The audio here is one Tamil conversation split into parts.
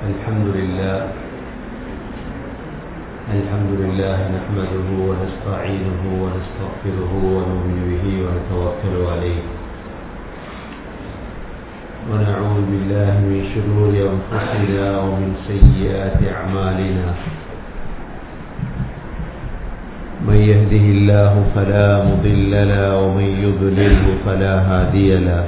الحمد لله نحمده ونستعينه ونستغفره ونؤمن به ونتوكل عليه ونعوذ بالله من شرور أنفسنا ومن سيئات أعمالنا من يهده الله فلا مضل له ومن يضلله فلا هادي له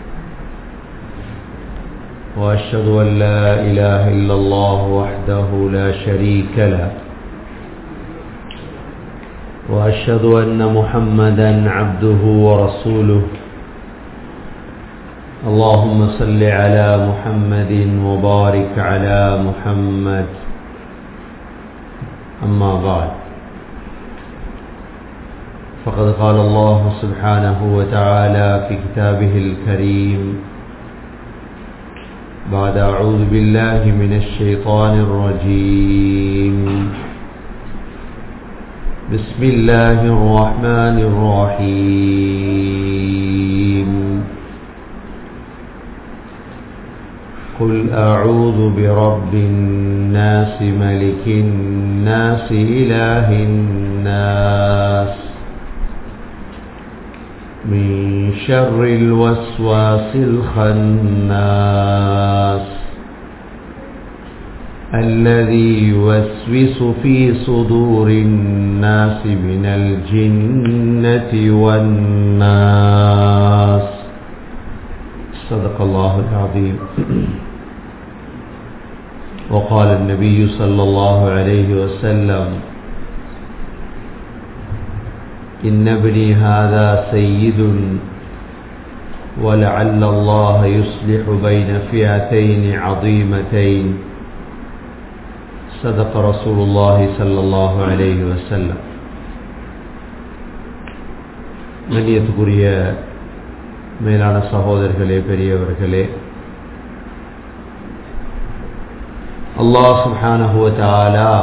وأشهد أن لا إله إلا الله وحده لا شريك له وأشهد أن محمدا عبده ورسوله اللهم صل على محمد وبارك على محمد أما بعد فقد قال الله سبحانه وتعالى في كتابه الكريم بعد أعوذ بالله من الشيطان الرجيم بسم الله الرحمن الرحيم قل أعوذ برب الناس ملك الناس إله الناس من شر الوسواس الخناس الذي يوسوس في صدور الناس من الجنة والناس صدق الله العظيم. وقال النبي صلى الله عليه وسلم إن ابني هذا سيد ولعل الله يصلح بين فئتين عظيمتين صدق رسول الله صلى الله عليه وسلم. கண்ணியத்துக்குரிய மேலான சகோதரர்களே, பெரியவர்களே, அல்லாஹ் சுப்ஹானஹு வ தஆலா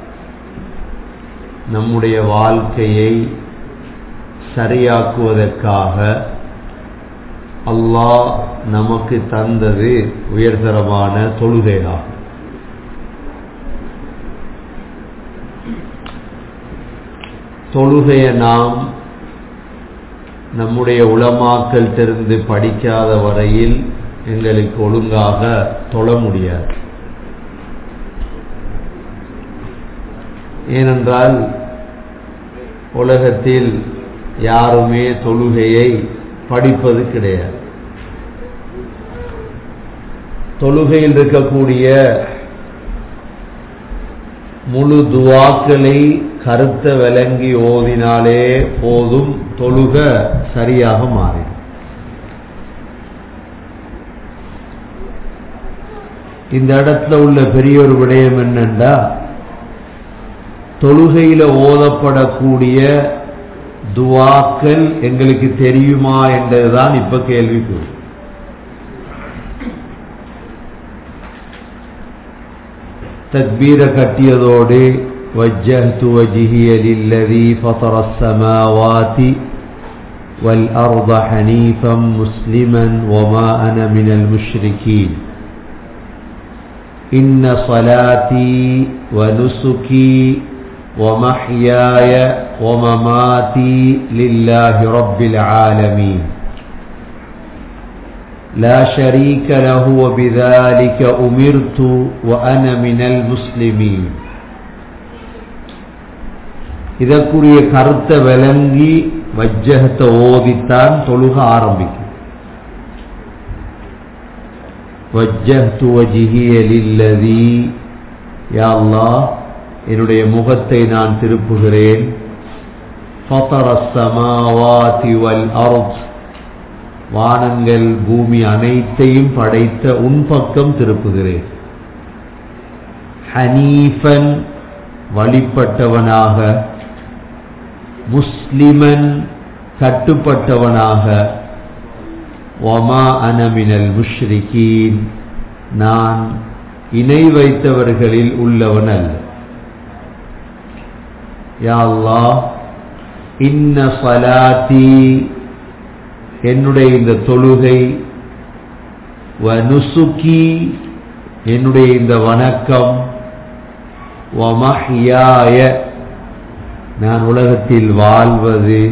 நம்முடைய வாழ்க்கையை சரியாக்குவதற்காக அல்லாஹ் நமக்கு தந்தது உயர்தரமான தொழுகையாகும். தொழுகையை நாம் நம்முடைய உலமாக்கள் தெரிந்து படிக்காத வரையில் எங்களுக்கு ஒழுங்காக தொழ முடியாது. ஏனென்றால் உலகத்தில் யாருமே தொழுகையை படிப்பது கிடையாது. தொழுகையில் இருக்கக்கூடிய முழு துஆக்களை கருத்த விளங்கி ஓதினாலே போதும், தொழுக சரியாக மாறிடும். இந்த இடத்துல உள்ள பெரிய ஒரு விடயம் என்னென்றா, தொழுகையில ஓதப்படக்கூடிய துஆக்கள் எங்களுக்கு தெரியுமா என்றதுதான் இப்ப கேள்விக்குறி. தக்பீர கட்டியதோடு வஜ்ஜஹ்து வஜ்ஹிய லில்லதீ ஃபதரஸ் ஸமாவாதி வல் அர்த ஹனீஃபன் முஸ்லிமன் வமா அன மினல் முஷ்ரிகீன் இன்ன ஸலாத்தி வ நுசுகி ومحياي ومماتي لله رب العالمين لا شريك له وبذلك أمرت وأنا من المسلمين. இதற்குரிய கருத்தை விளங்கி வஜ்ஜஹத்தை ஓதித்தான் தொழுக ஆரம்பிக்கும். வஜ்ஜஹ்து வஜ்ஹிய லில்லதீ, யா அல்லாஹ் என்னுடைய முகத்தை நான் திருப்புகிறேன், ஃபதரஸ் ஸமாவாதி வல் அர்த், வானங்கள் பூமி அனைத்தையும் படைத்த உன் பக்கம் திருப்புகிறேன், ஹனீஃபன் வழிபட்டவனாக, முஸ்லிமன் கட்டுப்பட்டவனாக, வமா அன மினல் முஷ்ரிகீன் நான் இணை வைத்தவர்களில் உள்ளவன் அல்ல. யா அல்லாஹ் இன்ன ஸலாத்தி, என்னுடைய இந்த தொழுகை, வ நுசுகி என்னுடைய இந்த வணக்கம் வமஹ்யாய நான் உலகத்தில் வாழ்வது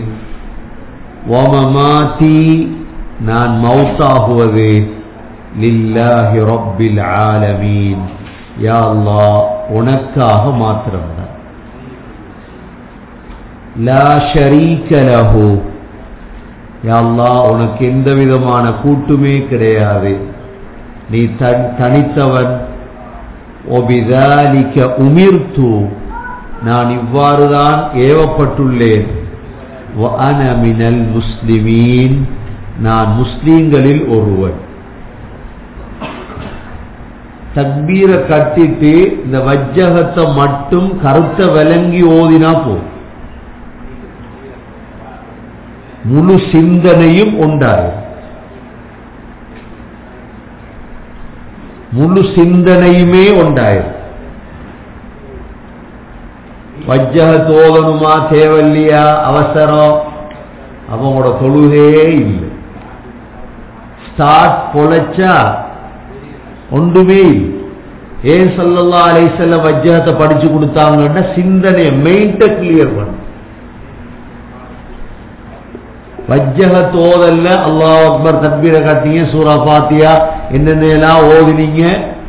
வமமாதி நான் மௌத்தாகுவது லில்லாஹி ரப்பில் ஆலமீன் யா அல்லாஹ் உனக்காக மாத்திரம்தான். லா ஷரீக லஹு யா அல்லாஹ் உனக்கு எந்த விதமான கூட்டுமே கிடையாது, நீ தனித்தவன். ஒபிதாலிக உமிர்து நான் இவ்வாறுதான் ஏவப்பட்டுள்ளேன். வஅன மினல் முஸ்லிமீன் நான் முஸ்லீம்களில் ஒருவன். தக்பீரை கட்டிட்டு இந்த வஜ்ஜகத்தை மட்டும் கருத்தை விளங்கி ஓதினா போதும், முழு சிந்தனையும் உண்டாகும். முழு சிந்தனையுமே உண்டாயிரும். வஜ்ஜகத் ஓதணுமா தேவையில்லையா அவசரம், அவங்களோட தொழுகே இல்லை. ஸ்டார்ட் பொழைச்சா ஒன்றுமே இல்லை. ஏன் ஸல்லல்லாஹு அலைஹி வஸல்லம் வஜ்ஜகத்தை படிச்சு கொடுத்தாங்கன்னா சிந்தனையை மெயின்ட கிளியர் பண்ண. வஜ்ஜகத் ஓதல்ல அல்லாஹ் அக்பர் தக்பீரை கட்டிங்க, சூரா ஃபாத்தியா என்னென்னலாம் ஓதினீங்க,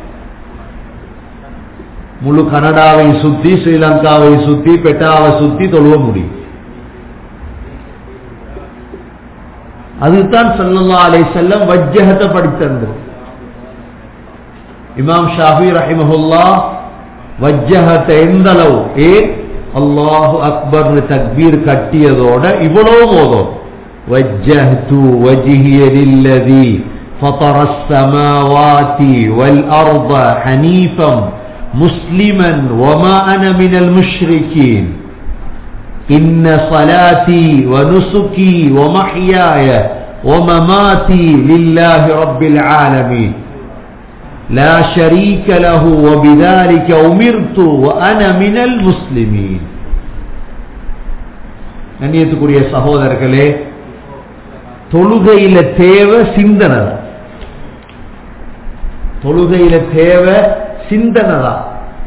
முழு கனடாவை சுத்தி ஸ்ரீலங்காவை சுத்தி பெட்டாவை சுத்தி தொழுவ முடியும். அதுதான் ஸல்லல்லாஹு அலைஹி வஸல்லம் வஜ்ஜகத்தை படித்தது. இமாம் ஷாஃபி ரஹிமஹுல்லாஹ் வஜ்ஜகத்தை எந்த அளவு அல்லாஹு அக்பர் தக்பீர் கட்டியதோட இவ்வளவு போதும். وجهت وجهي للذي فطر السماوات والأرض حنيفا مسلما وما أنا من المشركين إن صلاتي ونسكي ومحياي ومماتي لله رب العالمين لا شريك له وبذلك أمرت وأنا من المسلمين. கண்ணியத்துக்குரிய சகோதரர்களே, தொழுகையில தேவை சிந்தனை, தொழுகையில தேவை சிந்தனை தான்.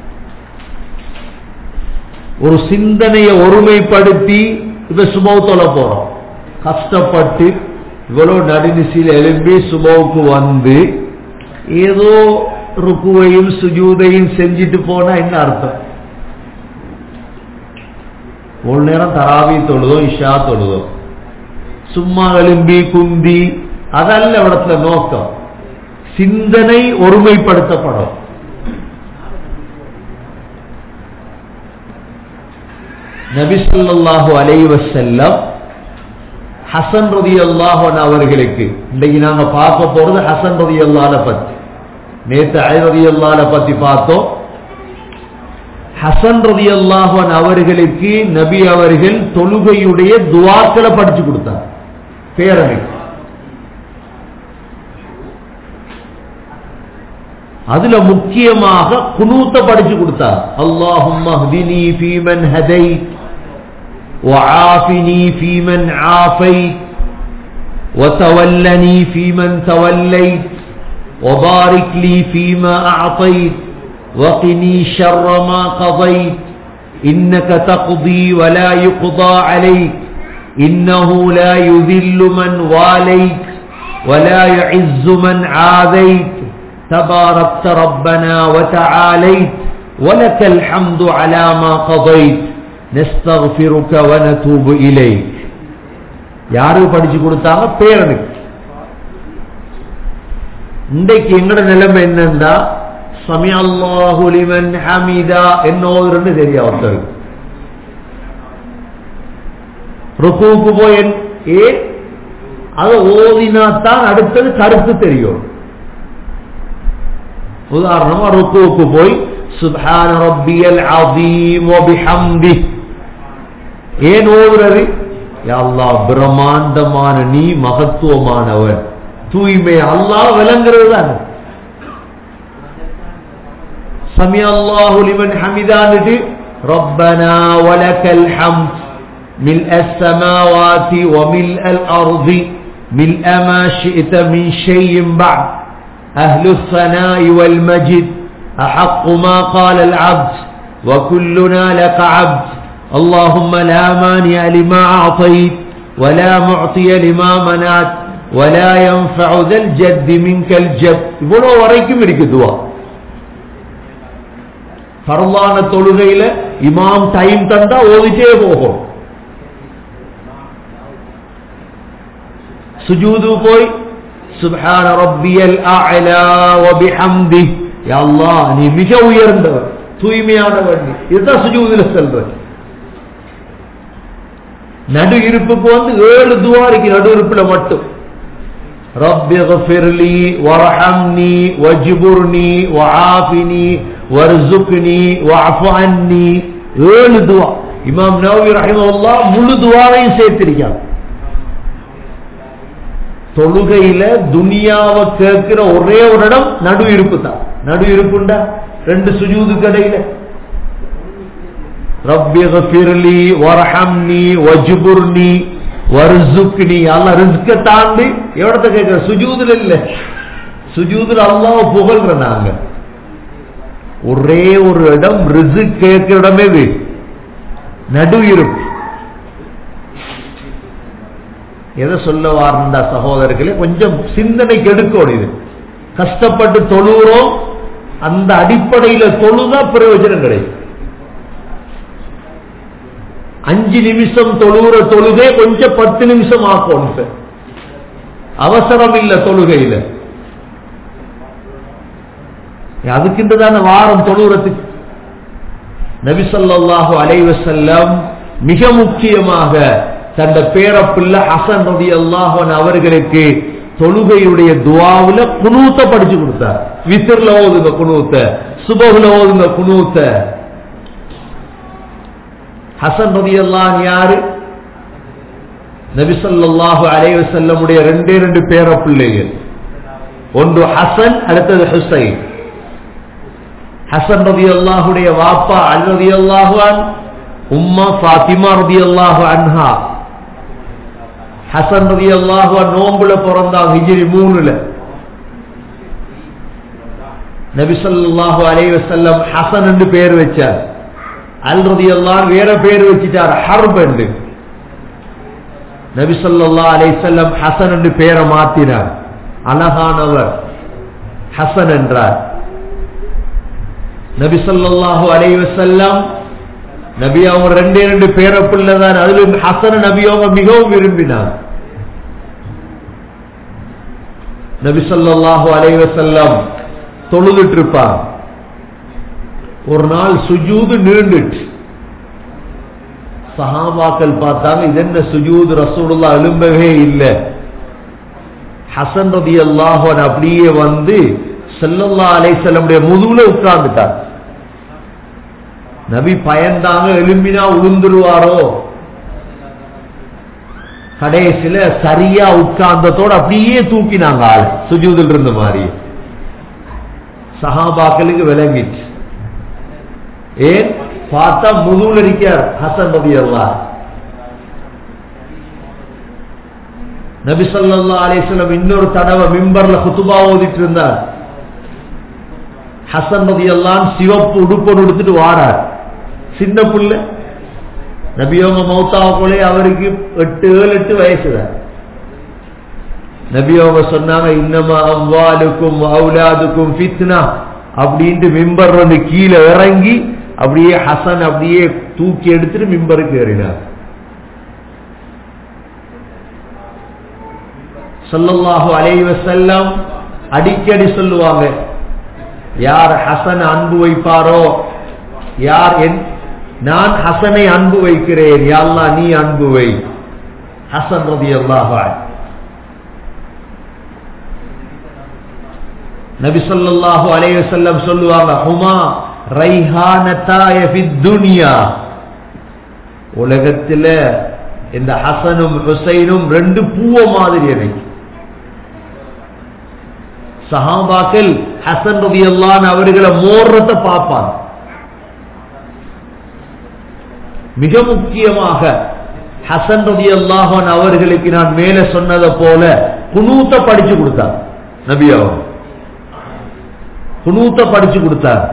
ஒரு சிந்தனையை ஒருமைப்படுத்தி இப்ப சுபவ் தொழ போறோம், கஷ்டப்பட்டு இவ்வளவு நடுநிசையில் எழும்பி சுபவுக்கு வந்து ஏதோ ருக்குவையும் சுஜூதையும் செஞ்சிட்டு போனா என்ன அர்த்தம்? ஒரு நேரம் தராவி தொழுதோ இஷா தொழுதோ சும்மா எழும்பி குந்தி அதல்ல இடத்துல நோக்கம். சிந்தனை ஒருமைப்படுத்தப்படும். நபி ஸல்லல்லாஹு அலைஹி வஸல்லம் ஹசன் ரலியல்லாஹு அன்ஹு அவர்களுக்கு, இன்னைக்கு நாங்க பார்க்க போறது ஹசன் ரலியல்லாஹு அன்ஹு பத்தி. நேத்து அலி ரலியல்லாஹு அன்ஹு பத்தி பார்த்தோம். ஹசன் ரலியல்லாஹு அன்ஹு அவர்களுக்கு நபி அவர்கள் தொழுகையுடைய துஆக்களை படிச்சு கொடுத்தார் பேரனுக்கு. அதுல முக்கியமாக குனூத்த படிச்சு கொடுத்தார். அல்லாஹும்ம ஹ்தினி ஃபீமன் ஹதைத் வஆஃபினி ஃபீமன் ஆஃபைத் வதவல்லனி ஃபீமன் தவல்லைத் وبارك لي فيما أعطيت وقني شر ما قضيت إنك تقضي ولا يقضى عليك إنه لا يذل من واليت ولا يعز من عاديت تباركت ربنا وتعاليت ولك الحمد على ما قضيت نستغفرك ونتوب إليك. யாருக்கு படிச்சு கொடுத்தாங்க? பேரனுக்கு. இன்றைக்கு எங்கட நிலைமை என்னன்னா, சமி அல்லாஹு லிமன் ஹமிதா என்னோன்னு தெரியா ஒருத்தருக்கு. ருக்குவுக்கு போய் அதை ஓதினாத்தான் அடுத்தது கருத்து தெரியும். உதாரணமா ருக்குவுக்கு போய் சுப்ஹான ரப்பியல் அஸீம் வ பிஹம்தி ஏன் ஓதுறது? யா அல்லாஹ் பிரம்மாண்டமான நீ மகத்துவமானவன், தூய்மை அல்லாஹ் விளங்குறது தான். சமி அல்லாஹு லிமன் ஹமிதான்னு ரப்பனா வலக்கல் ஹம்த் மில்அ ஸமாவாதி வ மில்அல் அர்தி மில்அ மா ஷி'த மின் ஷைஇன் பஅத் أهل الثناء والمجد أحق ما قال العبد وكلنا لك عبد اللهم لا مانع لما أعطيت ولا معطي لما منعت ولا ينفع ذا الجد منك الجد. இவ்வளோ வரைக்கும் இருக்கு துவா. ஃபர்லான தொழுகையில இமாம் டைம் தந்தா ஓதிட்டே போகும். சுஜூது போய் சுப்ஹான ரப்பியல் அஅலா வ பிஹம்தி, யா அல்லாஹ் நீ மிக உயர்ந்தவர் தூய்மையானவர், இதுதான் சுஜூதுல சொல்றது. நடு இருப்புக்கு 7 துவா இருக்கு. நடு இருப்புல மட்டும் ரப்பி ஃபிர்லி வர்ஹம்னி வஜ்புர்னி வஆஃபினி வர்சுக்னி வஅஃபு அன்னி, 7 துவா. இமாம் நவவி ரஹிமஹுல்லாஹ் முழு துவாவையும் சேர்த்திருக்காங்க. தொழுகையில துனியாவை கேட்கிற ஒரே ஒரு இடம் நடு இருப்பு தான். நடு இருப்புண்டா 2 சுஜூது கடையில ரப்பி ஃபிர்லி வர்ஹம்னி வஜ்புர்னி வர்சுக்னி, அல்லாஹ் ரிஸ்க தாண்டி எவ்வளவு கேட்கிற சுஜூதுல இல்ல. சுஜூதுல அல்லாஹ் புகழ்ற நாங்க. ஒரே ஒரு இடம் ரிஸ்க் கேட்கிற இடமே நடு இருப்பு. எதை சொல்ல வார்ந்தா சகோதரர்களே, கொஞ்சம் சிந்தனைக்கு எடுக்கணும். இது கஷ்டப்பட்டு தொழுகிறோம், அந்த அடிப்படையில தொழுதா பிரயோஜனம் கிடைக்கும். 5 நிமிஷம் தொழுகிற தொழுகை கொஞ்சம் 10 நிமிஷம் ஆக்கும். அவசரம் இல்ல தொழுகையில, அதுக்கின்றதான வாரம் தொழுகிறதுக்கு. நபி ஸல்லல்லாஹு அலைஹி வஸல்லம் மிக முக்கியமாக தந்த பேரப்பிள்ளை ஹசன் ரலியல்லாஹு அன்ஹு அவர்களுக்கு தொழுகையுடைய துஆவுல குனூத்த படிச்சு கொடுத்தார். வித்ர்ல ஓதுங்க குனூத்த, சுபஹ்ல ஓதுங்க குனூத்த. ஹசன் ரலியல்லாஹு அன்ஹு யாரு? நபி ஸல்லல்லாஹு அலைஹி வஸல்லம் உடைய 2 பேரப்பிள்ளைகள். ஒன்று ஹசன், அடுத்தது ஹுசைன். ஹசன் ரலியல்லாஹு உடைய வாப்பா அலி ரலியல்லாஹு அன்ஹு, உம்மா ஃபாத்திமா ரலியல்லாஹு அன்ஹா. ஹசன் ரலியல்லாஹு அன்ஹு நோம்புல பிறந்தாங்க ஹிஜ்ரி 3ல. நபி ஸல்லல்லாஹு அலைஹி வஸல்லம் ஹசன் என்று பேர் வச்சார். அலி ரலியல்லாஹு அன்ஹு வேற பேர் வச்சிட்டார், ஹர்ப் என்று. நபி ஸல்லல்லாஹு அலைஹி வஸல்லம் ஹசன் என்று பேரை மாத்தினார். அழகானவர் ஹசன் என்றார். நபி ஸல்லல்லாஹு அலைஹி வஸல்லம் நபி அவங்க 2 பேரப்பிள்ளை தான். அதிலும் ஹசன் நபி அவங்க மிகவும் விரும்பினார். நபி ஸல்லல்லாஹு அலைஹி வஸல்லம் தொழுதுட்டு இருப்பார். ஒரு நாள் சுஜூது நீண்டுட்டு சஹாபாக்கள் பார்த்தாங்க, இது என்ன சுஜூது, ரசூலுல்லாஹ் எழும்பவே இல்லை. ஹசன் ரலியல்லாஹு அன்ஹு அப்படியே வந்து ஸல்லல்லாஹு அலைஹி வஸல்லம் முதுகுல உட்கார்ந்துட்டார். நபி பயந்தாங்க, எழும்பினா உளுந்துருவாரோ. கடைசியில சரியா உட்கார்ந்ததோட அப்படியே தூக்கினாங்க ஆள், சுஜூதில் இருந்த மாதிரி. சஹாபாக்களுக்கு விளங்கிச்சு. ஏன் பார்த்தா முதுகுல இருக்கார் ஹசன் ரலியல்லாஹு. நபி ஸல்லல்லாஹு அலைஹி வஸல்லம் இன்னொரு தடவை மிம்பர்ல குதுபா ஓதிட்டு இருந்தார். ஹசன் ரலியல்லாஹு அன்ஹு சிவப்பு உடுப்பு உடுத்துட்டு வாரார். சின்ன புள்ள, நபியோங்க மௌத்தாவ போலே அவருக்கு 7-8 வயசு தான். நபியோங்க சொன்னாங்க, இன்னமா அம்வாலுக்கும் அவுலாதுக்கும் ஃபித்னா அப்படின்ட்டு மிம்பர் வந்து கீழே இறங்கி அப்படியே ஹசன் அப்படியே தூக்கி எடுத்துட்டு மிம்பருக்கு ஏறினார். ஸல்லல்லாஹு அலைஹி வஸல்லம் அடிக்கடி சொல்லுவாங்க, யார் ஹசன் அன்பு வைப்பாரோ, யார் நான் ஹசனை அன்பு வைக்கிறேன், யா அல்லாஹ் நீ அன்பு வை. ஹசன் ரலியல்லாஹு அன்ஹு. நபி ஸல்லல்லாஹு அலைஹி வஸல்லம் சொல்லுவாங்க, ஹுமா ரைஹானதாய ஃபித் துன்யா, உலகத்துல இந்த ஹசனும் ஹுசைனும் 2 பூவ மாதிரி எனக்கு. சஹாபாக்கள் ஹசன் ரலியல்லாஹு அன்ஹு அவர்களை மோர்றத பார்ப்பாங்க. மிக முக்கியமாக ஹசன் ரலியல்லாஹு அன்ஹு அவர்களுக்கு நான் மேலே சொன்னதை போல குனூத்த படிச்சு கொடுத்தார் நபி அவங்க. குனூத்த படிச்சு கொடுத்தார்.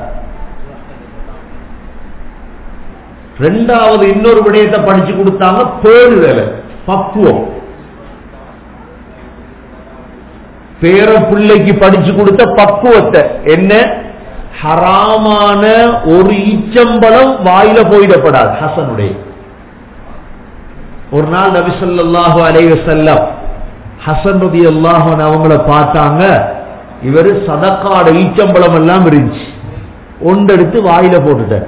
ரெண்டாவது இன்னொரு விடயத்தை படிச்சு கொடுத்தாங்க, பேணுதல், பக்குவம். பேர பிள்ளைக்கு படிச்சு கொடுத்த பக்குவத்தை என்ன, ஹராமான ஒரு ஈச்சம்பளம் வாயில போயிடப்படாது. ஹசனுடைய ஒரு நாள் நபி ஸல்லல்லாஹு அலைஹி வஸல்லம் ஹசன் ரலியல்லாஹு அன்ஹு அவங்கள பார்த்தாங்க. இவரு சதக்காட ஈச்சம்பளம் எல்லாம் இருந்துச்சு, ஒன்றெடுத்து வாயில போட்டுட்டார்.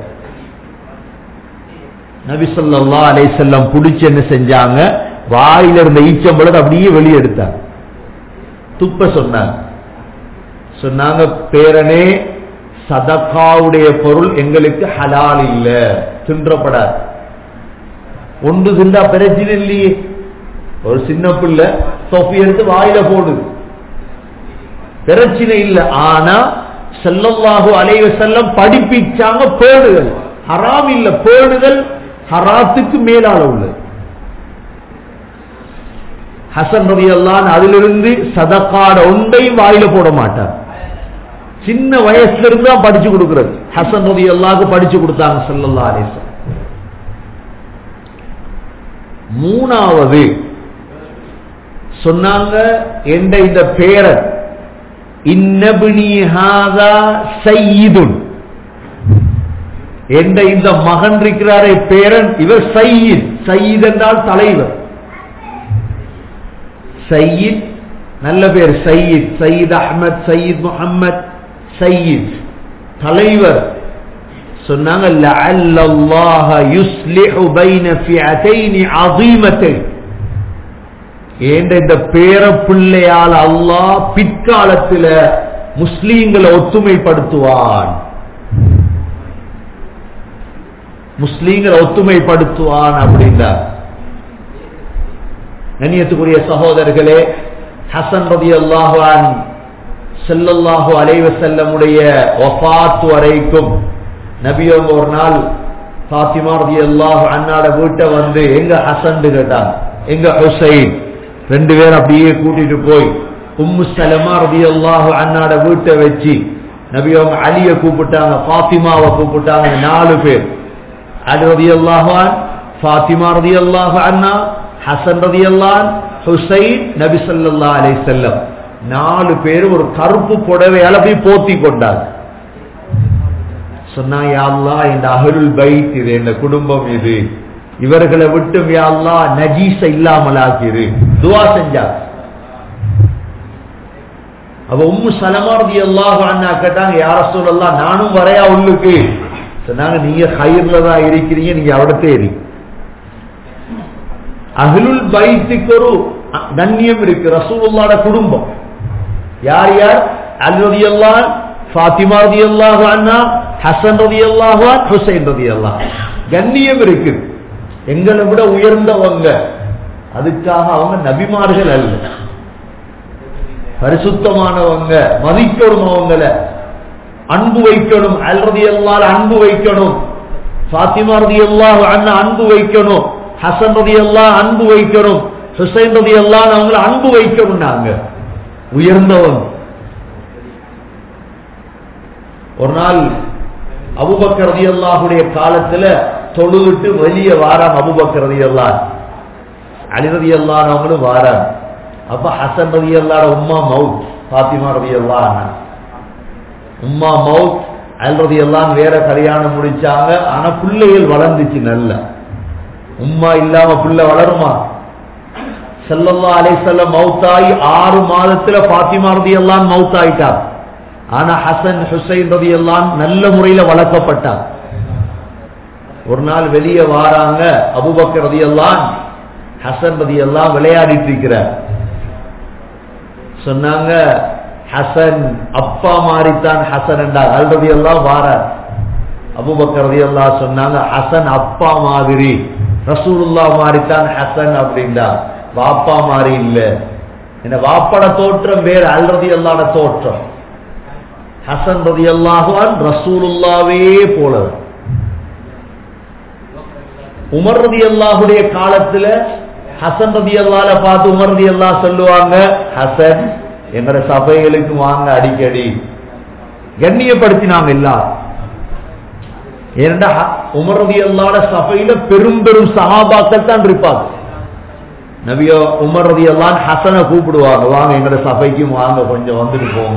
நபி ஸல்லல்லாஹு அலைஹி வஸல்லம் புடிச்சு என்ன செஞ்சாங்க, வாயில இருந்த ஈச்சம்பளத்தை அப்படியே வெளியே எடுத்தாங்க, துப்ப சொன்னாங்க, பேரனே சதக்காவுடைய பொருள் எங்களுக்கு ஹலால் இல்ல, தின்றப்படாது. ஒன்று தின்றா பிரச்சனை இல்லையே, ஒரு சின்ன பிள்ளை தொப்பி எடுத்து வாயில போடுது, பிரச்சனை இல்லை. ஆனா ஸல்லல்லாஹு அலைஹி வஸல்லம் படிப்பிச்சாங்க, பேணுதல் ஹராம் இல்ல, பேணுதல் ஹராத்துக்கு மேலால உள்ளது. ஹசன் ரலியல்லாஹு அன்ஹு அதிலிருந்து சதக்காட ஒன்றை வாயில போட மாட்டார். சின்ன வயசுல இருந்து தான் படிச்சு கொடுக்கிறது. ஹசன் ரலியல்லாஹு படிச்சு கொடுத்தாங்க ஸல்லல்லாஹு அலைஹி வஸல்லம். மூணாவது சொன்னாங்க, என்ற இந்த பேரன் இன்னப்னி ஹாதா சய்யிதுன், என்ற இந்த மகன் இருக்கிறாரே பேரன், இவர் சய்யித். சய்யித் என்றால் தலைவர். சய்யித் நல்ல பேர், சய்யித், சய்யித் அஹ்மத், சய்யித் முஹம்மத், சய்யித் தலைவர். சொன்னாங்க, லஅல்லல்லாஹ யுஸ்லிஹு பைன ஃபிஅத்தைன் அஸீமத்தைன், இந்த பேர பிள்ளையால் அல்லாஹ் பிற்காலத்தில் முஸ்லீம்களை ஒத்துமைப்படுத்துவான், முஸ்லீம்களை ஒத்துமைப்படுத்துவான் அப்படின்றார். கண்ணியத்துக்குரிய சகோதரர்களே, ஹசன் ரலியல்லாஹு அன்ஹு ஸல்லல்லாஹு அலைஹி வஸல்லமுடைய வஃபாத் வரைக்கும் நபியவங்க ஒரு நாள் ஃபாத்திமா ரலியல்லாஹு அன்ஹாட வீட்டை வந்து எங்க ஹசன் கேட்டாங்க, எங்க ஹுசைன், ரெண்டு பேரும் அப்படியே கூட்டிட்டு போய் உம்மு சலமா ரலியல்லாஹு அன்ஹாட வீட்டை வச்சு நபியவங்க அலிய கூப்பிட்டாங்க, ஃபாத்திமாவை கூப்பிட்டாங்க. 4 பேர், அலி ரலியல்லாஹு அன்ஹு, ஃபாத்திமா ரலியல்லாஹு அன்ஹா, ஹசன் ரலியல்லாஹு அன்ஹு, ஹுசைன், நபி ஸல்லல்லாஹு அலைஹி வஸல்லம் 4 பேர் ஒரு கருப்பு புடவையால அப்படியே போத்தி கொண்டாங்க. சொன்னா, யா அல்லாஹ், இந்த அஹ்லுல் பைத் இது, இந்த குடும்பம் இது, இவர்களை விட்டு யா அல்லாஹ் நஜீஸ இல்லாமல் ஆக்கிரு, துஆ செஞ்சாங்க. அப்ப உம்மு சலமா ரலியல்லாஹு அன்ஹா கேட்டாங்க, யா ரசூலல்லாஹ், நானும் வரையா உள்ளுக்கு? சொன்னாங்க, நீங்க ஹைர்ல தான் இருக்கிறீங்க, நீங்க அவடத்தே இருக்கீங்க. அஹ்லுல் பைத்துக்கு ஒரு கண்ணியம் இருக்கு. ரசூலுல்லாஹ்வோட குடும்பம் யார் யார்? அலி ரலியல்லாஹு அன்ஹு, ஃபாத்திமா ரலியல்லாஹு அன்ஹா, ஹசன் ரலியல்லாஹு அன்ஹு, ஹுசைன் ரலியல்லாஹு அன்ஹு. கண்ணியம் இருக்கு, எங்களை விட உயர்ந்தவங்க. அதுக்காக அவங்க நபிமார்கள் அல்ல, பரிசுத்தமானவங்க. மதிக்கணும், அவங்கள அன்பு வைக்கணும். அலி ரலியல்லாஹு அன்ஹு அன்பு வைக்கணும், ஃபாத்திமா ரலியல்லாஹு அன்ஹா அன்பு வைக்கணும், ஹசன் ரலியல்லாஹு அன்பு வைக்கணும், ஹுசைன் ரலியல்லாஹு அவங்கள அன்பு வைக்கணும். நாங்க உயர்ந்தவன். ஒரு நாள் அபூபக்கர் ரலியல்லாஹுடைய காலத்துல தொழுவிட்டு வெளியே வாராம் அபூபக்கர் ரலியல்லாஹு, அலி ரலியல்லாஹு அவங்களும் வாராம். அப்ப ஹசன் ரலியல்லாஹு உம்மா மவுத், ஃபாத்திமா ரலியல்லாஹு அன்ஹா உம்மா மவுத், அலி ரலியல்லாஹு வேற கல்யாணம் முடிச்சாங்க. ஆனா பிள்ளைகள் வளர்ந்துச்சு நல்லா. உம்மா இல்லாம பிள்ளை வளருமா? ஸல்லல்லாஹு அலைஹி வஸல்லம் மௌத்தாயி 6 மாதத்துல ஃபாத்திமா ரலியல்லாஹு மௌத்தாயிட்டார். ஆனா ஹசன் ஹுசைன் ரலியல்லாஹு நல்ல முறையில வளர்க்கப்பட்டார். ஒரு நாள் வெளியே வாராங்க அபூபக்கர் ரலியல்லாஹு, ஹசன் ரலியல்லாஹு விளையாடிட்டு இருக்கிறார். சொன்னாங்க, ஹசன் அப்பா மாறித்தான் ஹசன் என்றார். அலி ரலியல்லாஹு வாரார். அபூபக்கர் ரலியல்லாஹு சொன்னாங்க, ஹசன் அப்பா மாதிரி, ரசூலுல்லாஹ் மாறித்தான் ஹசன் அப்படின்னா, வாப்பா மாறி இல்ல. என்ன வாப்பட தோற்றம் வேற, அலி ரலியல்லாஹு தோற்றம். ஹசன் ரலியல்லாஹு அன்ஹு ரசூலுல்லாஹ்வே போல. உமர் ரலியல்லாஹுடைய காலத்துல ஹசன் ரலியல்லாஹு பார்த்து உமர் ரலியல்லாஹு சொல்லுவாங்க, ஹசன் எங்கட சபைகளுக்கு வாங்க அடிக்கடி. கண்ணியப்படுத்தினாங்க எல்லாரும். ஏனென்றா உமர் ரலியல்லாஹு சபையில பெரும் பெரும் சஹாபாக்கள் தான் இருப்பாங்க. நபியோ உமர் ரலியல்லாஹு ஹசனை கூப்பிடுவாங்க, வாங்க எங்கட சபைக்கு வாங்க, கொஞ்சம் வந்துட்டு போங்க.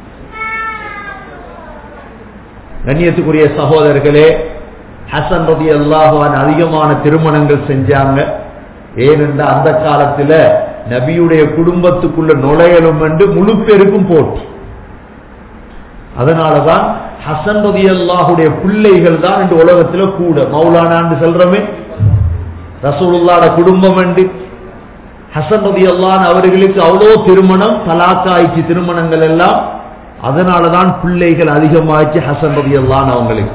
கண்ணியத்துக்குரிய சகோதரர்களே, ஹசன் ரலியல்லாஹு அன்ஹு அதிகமான திருமணங்கள் செஞ்சாங்க. ஏனென்றா அந்த காலத்துல நபியுடைய குடும்பத்துக்குள்ள நுழையலும் என்று முழு பேருக்கும் போட்டி. அதனாலதான் ஹசன் ரலியல்லாஹுடைய பிள்ளைகள் தான் இந்த உலகத்துல கூட மௌலானான்னு சொல்றமே, ரசூலுல்லாஹ்வுடைய குடும்பம் என்று. ஹசன் ரலியல்லாஹு அவர்களுக்கு அவ்வளோ திருமணம், தலாக்காய்ச்சி திருமணங்கள் எல்லாம். அதனாலதான் பிள்ளைகள் அதிகமாச்சு ஹசன் ரலியல்லாஹு அவங்களுக்கு.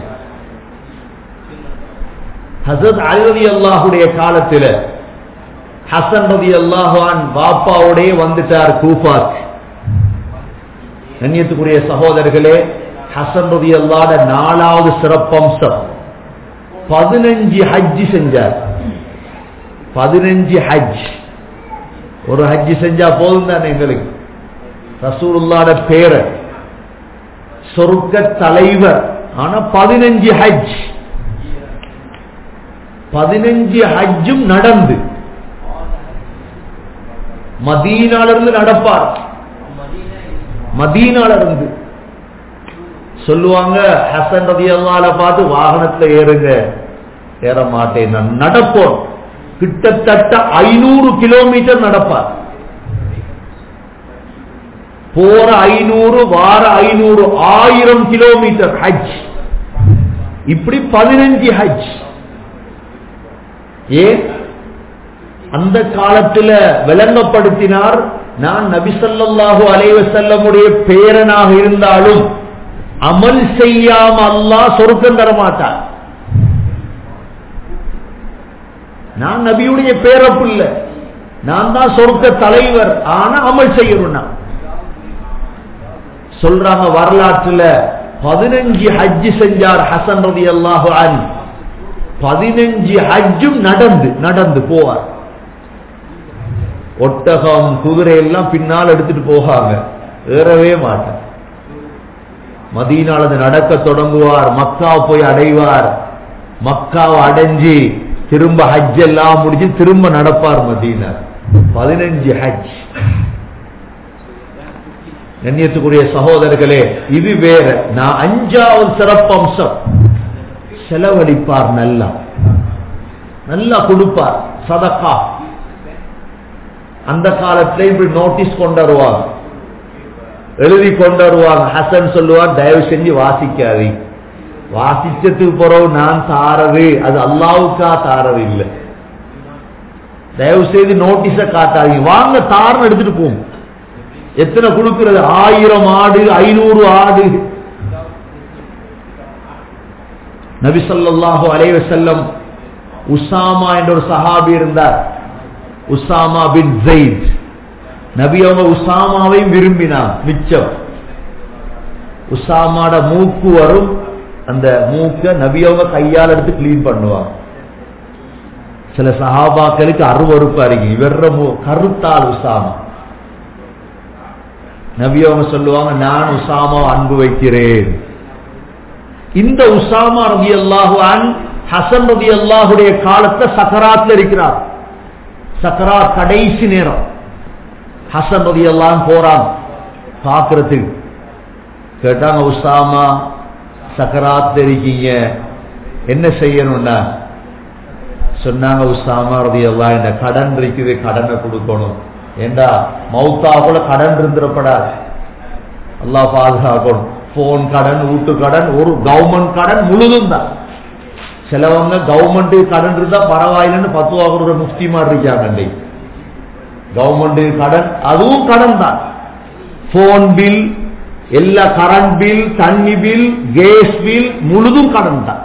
ஹஸரத் அலி ரலியல்லாஹுடைய காலத்துல ஹசன் ரலியல்லாஹு அன்ஹு பாப்பாவோடே வந்துட்டார் கூஃபாக்கு. கண்ணியத்துக்குரிய சகோதரர்களே, ஹசன் ரலியல்லாஹு 4வது சிறப்பம்சம் 15 ஹஜ் செஞ்சார். 15 ஹஜ். ஒரு ஹஜ் செஞ்சா போதும் தானே எங்களுக்கு. ரசூலுல்லாஹ்வுடைய பேர் சொர்க்க தலைவர். ஆனா 15 ஹஜ். 15 ஹஜ்ஜும் நடந்து மதீனால இருந்து நடப்பார். மதீனால இருந்து சொல்லுவாங்க, ஹசன் ரலியல்லாஹு அன்ஹு பார்த்து வாகனத்துல ஏறுங்க. ஏற மாட்டேன், நான் நடப்போம். கிட்டத்தட்ட 500 கிலோமீட்டர் நடப்பார். போற 500, வார 500, 1000 கிலோமீட்டர் ஹஜ். இப்படி 15 ஹஜ். ஏன் அந்த காலத்துல விளங்கப்படுத்தினார், நான் நபி ஸல்லல்லாஹு அலைஹி வஸல்லமுடைய பேரனாக இருந்தாலும் அமல் செய்யாம அல்லாஹ் சொர்க்கம் தர மாட்டார். நான் நபியுடைய பேரப்புள்ள, நான் தான் சொர்க்க தலைவர், ஆனா அமல் செய்யணும். சொல்றாங்க வரலாற்றுல 15 ஹஜ் செஞ்சார் ஹசன் ரலியல்லாஹு அன்ஹு. 15 ஹஜ்ஜும் நடந்து போவார். ஒட்டகம் குதிரை எல்லாம் பின்னால் எடுத்துட்டு போவாங்க, ஏறவே மாட்டார். மதீனால நடக்க தொடங்குவார், மக்கா போய் அடைவார். மக்காவை அடைஞ்சி திரும்ப ஹஜ் எல்லாம் முடிஞ்சு திரும்ப நடப்பார் மதீனா. 15 ஹஜ். கண்ணியத்துக்குரிய சகோதரர்களே, இது வேற. நான் 5வது சிறப்பம்சம், செலவழிப்பார். நல்லா கொடுப்பார், சதகா. அந்த காலத்துல இப்படி நோட்டீஸ் கொண்டு வருவாங்க, எழுதி கொண்டு வருவாங்க. ஹசன் சொல்லுவார், தயவு செஞ்சு வாசிக்காது. வாசிச்சதுக்கு பிறகு நான் தாரது அது அல்லாவுக்கா தாரது இல்லை. தயவு செய்து நோட்டீஸ காட்டாதீங்க, வாங்க தாரன்னு எடுத்துட்டு போகும். எத்தனை கொடுக்கிறது? 1000 ஆடு, 500 ஆடு. நபி ஸல்லல்லாஹு அலைஹி வஸல்லம் உஸாமா என்ற ஒரு சஹாபி இருந்தார், உஸாமா பின் ஸைத். நபி அவங்க உஸாமாவை விரும்பினார். மிச்சம் உஸாமாட மூக்கு வரும், அந்த மூக்க நபி அவங்க கையால் எடுத்து கிளீன் பண்ணுவாங்க. சில சஹாபாக்களுக்கு அருவருப்பா இருக்கு, இவர கருத்தால் உஸாமா. நபி அவங்க சொல்லுவாங்க, நான் உஸாமா அன்பு வைக்கிறேன். இந்த உஸாமா ரலியல்லாஹு அன்ஹு ஹசன் ரலியல்லாஹுடைய காலத்துல சக்கராத்ல இருக்கிறார். சக்கராத் கடைசி நேரம். ஹசன் ரலியல்லாஹு அன்ஹு போறாங்க பாக்குறதுக்கு. கேட்டாங்க, உஸாமா சக்கராத்ல இருக்கீங்க, என்ன செய்யணும்னா? சொன்னாங்க, உஸாமா ரலியல்லாஹு அன்ஹு, இந்த கடன் இருக்குது, கடனை கொடுக்கணும். ஏண்டா மௌத்தா கூட கடன் இருந்துடப்படாது, அல்லாஹ் பாதுகாக்கணும். போன் கடன், வீட்டு கடன், ஒரு கவர்மெண்ட் கடன் முழுதும் தான். சிலவங்க கவர்மெண்ட் கடன் இருந்தா பரவாயில்லைன்னு 10 ரூபா முஃப்தி மாதிரி இருக்காங்க. கவர்மெண்ட் கடன் அதுவும் கடன் தான். போன் பில், எல்லா கரண்ட் பில், தண்ணி பில், கேஸ் பில் முழுதும் கடன் தான்.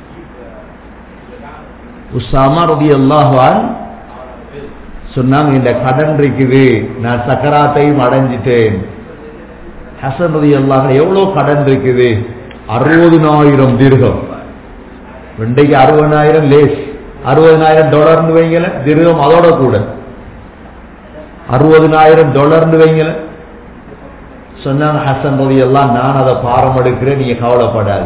உஸாமா ரலியல்லாஹு அன்ஹு சொன்னாங்க, இந்த கடன் இருக்குது, நான் சக்கராத்தையும் அடைஞ்சிட்டேன். ஹசன் ரலியல்லாஹு அன்ஹு, எவ்வளவு கடன் இருக்குது? 60,000 திர்ஹம். இன்றைக்கு 60,000 லேஸ், $60,000 வைங்கல, திர்ஹம் அதோட கூட $60,000 வைங்கல. சொன்னாங்க ஹசன் ரலியல்லாஹு நான் அதை பாரம் எடுக்கிறேன், நீங்க கவலைப்படாது.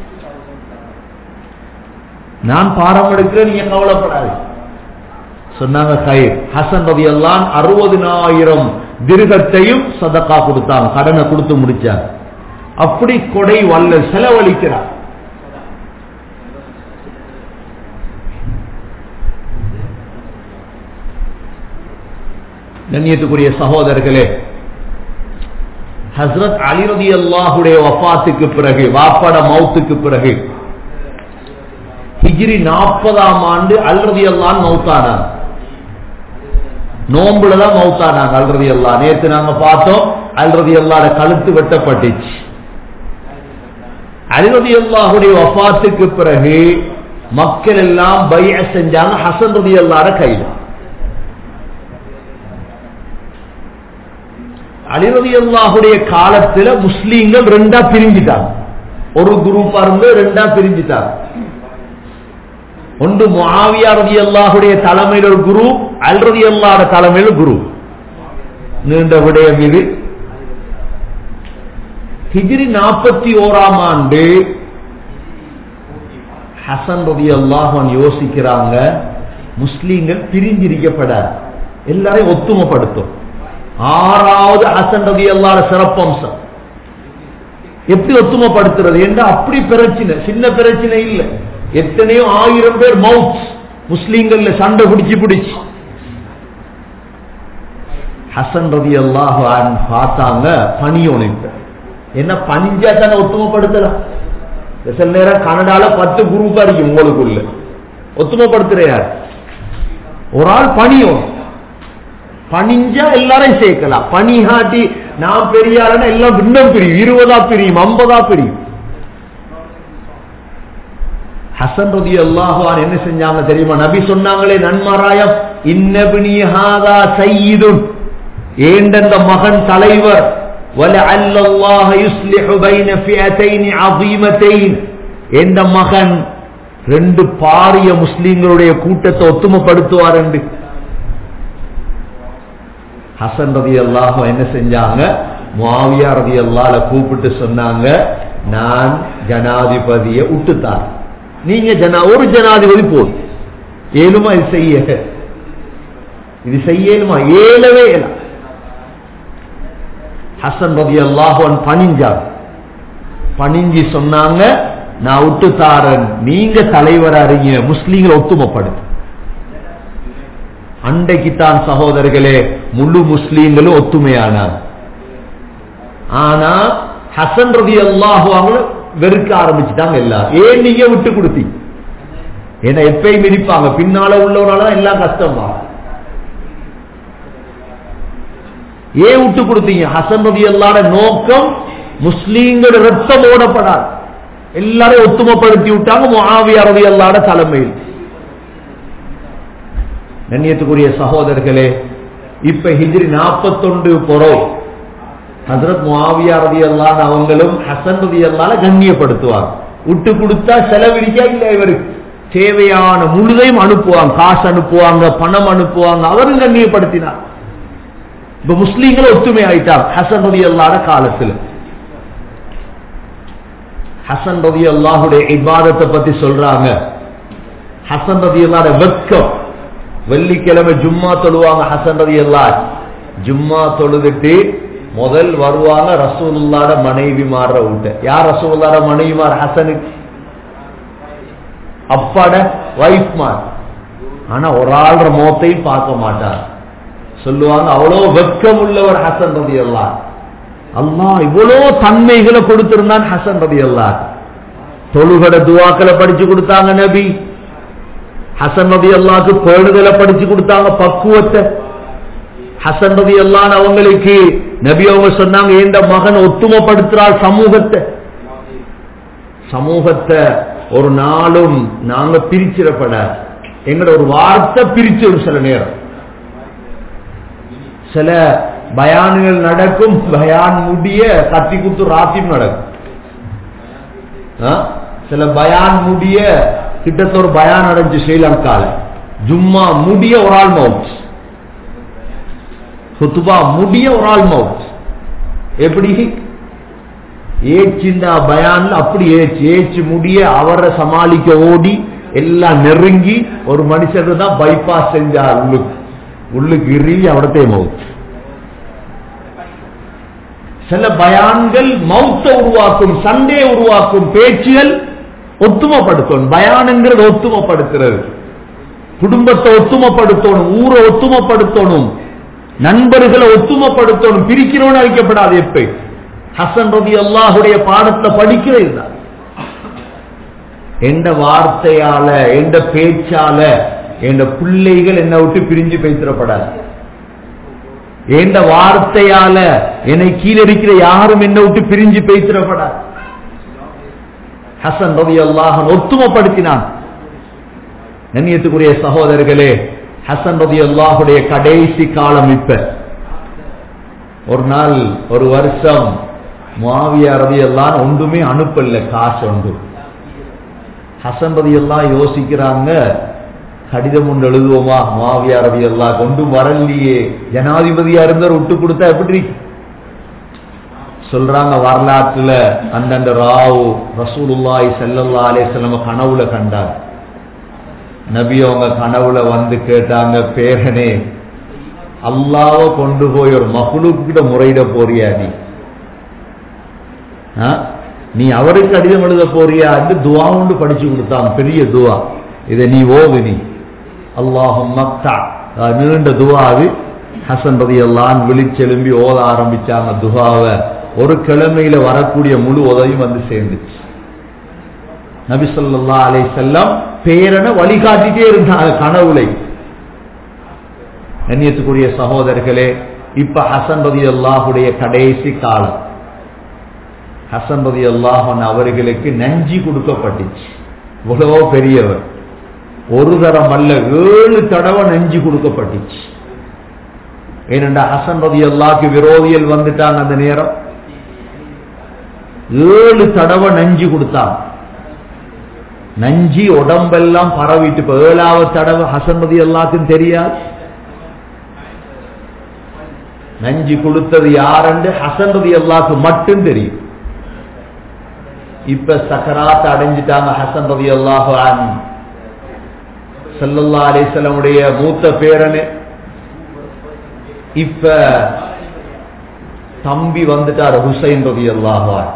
நான் பாரம் எடுக்கிறேன், நீங்க கவலைப்படாது சொன்னாங்க. கயிர் ஹசன் ரலியல்லாஹு 60,000 திர்ஹத்தையும் சதகா கொடுத்தாங்க, கடனை கொடுத்து முடிச்சாங்க. அப்படி கொடை வல்ல செலவழிக்கிறார். கண்ணியத்துக்குரிய சகோதரர்களே, ஹஸ்ரத் அலி ரலியல்லாஹுடைய வஃபாத்துக்கு பிறகு, வாப்பட மௌத்துக்கு பிறகு ஹிஜ்ரி 40ஆம் ஆண்டு அலி ரலியல்லாஹு மௌத்தானார். நோம்புலதான் மௌத்தானாங்க அலி ரலியல்லாஹு. நேத்து நாங்க பார்த்தோம் அலி ரலியல்லாஹுடைய கழுத்து வெட்டப்பட்டுச்சு. அலி ரலியல்லாஹுடைய வஃபாத்துக்கு பிறகு மக்கள் எல்லாம் பைஅ செஞ்சாங்க ஹசன் ரலியல்லாஹு கையில. அலி ரலியல்லாஹுடைய காலத்துல முஸ்லீம்கள் ரெண்டா பிரிஞ்சிட்டாங்க. ஒரு குரூப்பா இருந்து ரெண்டா பிரிஞ்சிட்டாங்க. ஒன்று முஆவியா ரலியல்லாஹுடைய தலைமையில் ஒரு குரூப், அலி ரலியல்லாஹுடைய தலைமையில் குரூப். நீண்ட விடயம் இது. ஹிஜ்ரி 41ஆம் ஆண்டு ஹசன் ரலியல்லாஹு அன்ஹு யோசிக்கிறாங்க, முஸ்லீம்கள் பிரிஞ்சிருக்கப்படாது, எல்லாரையும் ஒத்துமைப்படுத்தும். 6வது ஹசன் ரலியல்லாஹு சிறப்பம்சம் எப்படி ஒத்துமைப்படுத்துறது என்று. அப்படி பிரச்சனை, சின்ன பிரச்சனை இல்ல, எத்தனையோ 1000 பேர் மவுத் முஸ்லீம்கள் சண்டை பிடிச்சு ஹசன் ரலியல்லாஹு அன்ஹு பார்த்தாங்க பணியோனிப்பு. என்ன பணிஞ்சா தானே ஒத்துமைப்படுத்தலாம். சில நேரம் கனடால 10 குரூப்பா இருக்கு உங்களுக்குள்ள, ஒத்துமைப்படுத்துற யார்? ஒரு ஆள் பணியும் பணிஞ்சா எல்லாரையும் சேர்க்கலாம். பணிகாட்டி நான் பெரிய ஆளுன்னா எல்லாம் இன்னும் பிரியும், 20ஆ பிரியும், 50ஆ பிரியும். ஹசன் ரலியல்லாஹு அன்ஹு என்ன செஞ்சாங்க தெரியுமா? நபி சொன்னாங்களே நன்மாராயம், இன்னபினி ஹாதா சய்யிதுன், ஏண்டந்த மகன் தலைவர், வலஅல்ல அல்லாஹ் யுஸ்லிஹு பைன ஃபியத்தைன் அஸீமத்தைன், எந்த மகன் ரெண்டு பாரிய முஸ்லிம்களுடைய கூட்டத்தை ஒத்துமைப்படுத்துவார் என்று. ஹசன் ரலியல்லாஹு என்ன செஞ்சாங்க? முஆவியா ரலியல்லாஹு கூப்பிட்டு சொன்னாங்க, நான் ஜனாதிபதியை விட்டுத்தார், நீங்க ஒரு ஜனாதிபதி போதும். ஏழுமா இது செய்ய? இது செய்யலுமா? ஏலவே ஏல. ஹசன் ரலியல்லாஹு அன்ஹு பணிஞ்சார். பணிஞ்சி சொன்னாங்க, நான் விட்டுத்தாரன், நீங்க தலைவரா இருங்க, முஸ்லீம்களை ஒத்துமைப்படுத்து. அண்டைக்குத்தான் சகோதரர்களே முழு முஸ்லீம்களும் ஒத்துமையானார். ஆனா ஹசன் ரலியல்லாஹு அன்ஹு வெறுக்க ஆரம்பிச்சுட்டாங்க எல்லாரும். ஏன் நீங்க விட்டு கொடுத்தீங்க? ஏன்னா எப்பயும் இருப்பாங்க, பின்னால உள்ளவனால எல்லாம் கஷ்டமா. ஏன் விட்டு கொடுத்தீங்க? ஹசன் ரலியல்லாஹு நோக்கம் முஸ்லீம்களோட ரத்தம் ஓடப்படாது, எல்லாரையும் ஒத்துமைப்படுத்தி விட்டாங்க முஆவியா ரலியல்லாஹு தலைமையில். கண்ணியத்துக்குரிய சகோதரர்களே, இப்ப ஹிஜ்ரி 41 பொறவு ஹஜ்ரத் முஆவியா ரலியல்லாஹு அவங்களும் ஹசன் ரலியல்லாஹு கண்ணியப்படுத்துவாங்க. விட்டு கொடுத்தா செலவழிக்கா இல்ல, இவருக்கு தேவையான முழுதையும் அனுப்புவாங்க, காசு அனுப்புவாங்க, பணம் அனுப்புவாங்க, அவரும் கண்ணியப்படுத்தினார். இப்ப முஸ்லீம்கள் ஒத்துமை ஆயிட்டாங்க ஹசன் ரலியல்லாஹு காலத்துல. ஹசன் ரலியல்லாஹுடைய இபாதத்தை பத்தி சொல்றாங்க. ஹசன் ரலியல்லாஹு வெட்கம், வெள்ளிக்கிழமை ஜும்மா தொழுவாங்க. ஹசன் ரலியல்லாஹு ஜும்மா தொழுதுட்டு முதல் வருவாங்க ரசூலுல்லாஹ்ட மனைவி மாற விட்டு. யார் ரசூலுல்லாஹ்ட மனைவிமார்? ஹசனுக்கு அப்பாட வைஃப் மார். ஆனா ஒரு ஆள்ற மோத்தையும் பார்க்க மாட்டார். சொல்லுவாங்க அவ்வளோ வெட்கம் உள்ளவர் ஹசன் ரலியல்லாஹு. அல்லாஹ் இவ்வளோ தன்மைகளை கொடுத்திருந்தான் ஹசன் ரலியல்லாஹு. தொழுகட துஆக்களை படிச்சு கொடுத்தாங்க நபி. ஹசன் ரலியல்லாஹுக்கு பேணுதலை படிச்சு கொடுத்தாங்க, பக்குவத்தை. ஹசன் ரலியல்லாஹு அவங்களுக்கு நபி அவங்க சொன்னாங்க, இந்த மகன் ஒத்துமைப்படுத்துறார் சமூகத்தை ஒரு நாளும் நாங்க பிரிச்சிடப்பட, எங்கட ஒரு வார்த்தை பிரிச்சு. சில நேரம் சில பயான்கள் நடக்கும், பயான் முடிய கத்தி குத்து ராத்தியும் நடக்கும். சில பயான் முடிய கிட்டத்தட்ட ஒரு பயான் நடந்துச்சு ஸ்ரீலங்கால. ஜும்மா முடிய ஒரு ஆள் மவுத், குத்துபா முடிய ஒரு ஆள் மவுத். எப்படி ஏச்சிந்தா பயான்ல அப்படி ஏச்சு முடிய அவரை சமாளிக்க ஓடி எல்லாம் நெருங்கி ஒரு மனுஷர் தான் பைபாஸ் செஞ்சார். உள்ளுக்கு இறுகி அவடத்தே மவுத். சில பயான்கள் மௌத்த உருவாக்கும், சண்டே உருவாக்கும் பேச்சுகள் ஒத்துமைப்படுத்தணும். பயானுங்கிறது ஒத்துமைப்படுத்துறது, குடும்பத்தை ஒத்துமைப்படுத்தணும், ஊரை ஒத்துமைப்படுத்தணும், நண்பர்களை ஒத்துமைப்படுத்தணும், பிரிக்கிறோன்னு அறிக்கப்படாது. எப்ப ஹசன் ரலியல்லாஹுடைய பாடத்தை படிக்கிறது எந்த வார்த்தையால எந்த பேச்சால எந்த பிள்ளைகள் என்னை விட்டு பிரிஞ்சு பேசிடப்படாது. எந்த வார்த்தையால என்னை கீழே இருக்கிற யாரும் என்னை விட்டு பிரிஞ்சு பேசிடப்படாது. ஹசன் ரலியல்லாஹு ஒத்துமைப்படுத்தினான். கண்ணியத்துக்குரிய சகோதரர்களே, ஹசன் ரலியல்லாஹுடைய கடைசி காலம். இப்ப ஒரு நாள் ஒரு வருஷம் முஆவியா ரலியல்லாஹு ஒன்றுமே அனுப்பல, காசு ஒன்று. ஹசன் ரலியல்லாஹு யோசிக்கிறாங்க, கடிதம் ஒன்று எழுதுவோமா முஆவியா ரலியல்லாஹு, ஒன்றும் வரலையே, ஜனாதிபதியா இருந்தார் விட்டு கொடுத்தா எப்படி சொல்றாங்க. வரலாற்றுல அந்தந்த ராவு ரசூலுல்லாஹி ஸல்லல்லாஹு அலைஹி வஸல்லம் கனவுல கண்டார். நபி அவங்க கனவுல வந்து கேட்டாங்க, பேரனே அல்லாஹ்வ கொண்டு போய் ஒரு மஹ்லூக் கிட்ட முறையிட போறியா, நீ அவருக்கு கடிதம் எழுத போறியா என்று துவா ஒன்று படிச்சு கொடுத்தாங்க, பெரிய துவா. இதை நீ ஓது, நீ அல்லாஹும்மக்தா, நீண்ட துவாவு. ஹசன் ரலியல்லாஹு விழிச்செலும்பி ஓத ஆரம்பிச்சாங்க துவாவை. ஒரு கிழமையில வரக்கூடிய முழு உதவியும் வந்து சேர்ந்துச்சு. நபி ஸல்லல்லாஹு அலைஹி வஸல்லம் பேரனை வழிகாட்டிட்டே இருந்தாங்க கனவுலை. கண்ணியத்துக்குரிய சகோதரர்களே, இப்ப ஹசன் ரலியல்லாஹுடைய கடைசி காலம். ஹசன் ரலியல்லாஹு அவர்களுக்கு நஞ்சி கொடுக்கப்பட்டுச்சு. இவ்வளவோ பெரியவர், ஒரு தரம் அல்ல 7 தடவை நஞ்சி கொடுக்கப்பட்டுச்சு. ஏனென்றா ஹசன் ரலியல்லாஹுக்கு விரோதிகள் வந்துட்டாங்க. அந்த நேரம் 7 தடவை நஞ்சி கொடுத்தாங்க. நஞ்சி உடம்பெல்லாம் பரவிட்டு, இப்ப 7வது தடவை ஹசன் ரலியல்லாஹுக்கு தெரியாது. நஞ்சி கொடுத்தது யாருன்னு ஹசன் ரலியல்லாஹுக்கு மட்டும் தெரியும். இப்ப சக்கராத் அடைஞ்சிட்டாங்க ஹசன் ரலியல்லாஹு அன்ஹு. ஸல்லல்லாஹு அலைஹி வஸல்லம் உடைய மூத்த பேரனே. இப்ப தம்பி வந்துட்டார் ஹுசைன் ரலியல்லாஹு அன்ஹு.